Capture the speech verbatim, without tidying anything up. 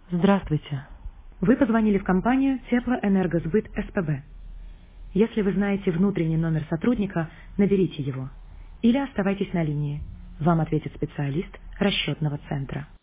Здравствуйте. Вы позвонили в компанию Теплоэнергосбыт СПБ. Если вы знаете внутренний номер сотрудника, наберите его. Или оставайтесь на линии. Вам ответит специалист расчетного центра.